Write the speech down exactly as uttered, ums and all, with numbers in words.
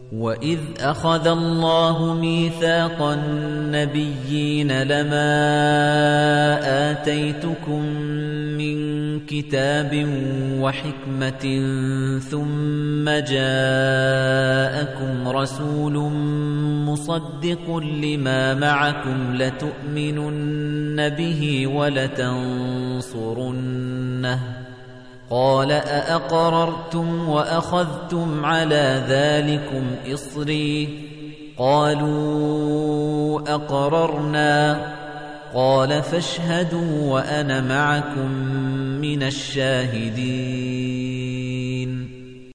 وَإِذْ أَخَذَ اللَّهُ مِيثَاقَ النَّبِيِّينَ لَمَا آتَيْتُكُم مِّن كِتَابٍ وَحِكْمَةٍ ثُمَّ جَاءَكُمْ رَسُولٌ مُصَدِّقٌ لِّمَا مَعَكُمْ لَتُؤْمِنُنَّ بِهِ وَلَتَنصُرُنَّهُ قَالَ أَأَقْرَرْتُمْ وَأَخَذْتُمْ عَلَى ذَلِكُمْ إِصْرِي قَالُوا أَقْرَرْنَا قَالَ فَاشْهَدُوا وَأَنَا مَعَكُمْ مِنَ الشَّاهِدِينَ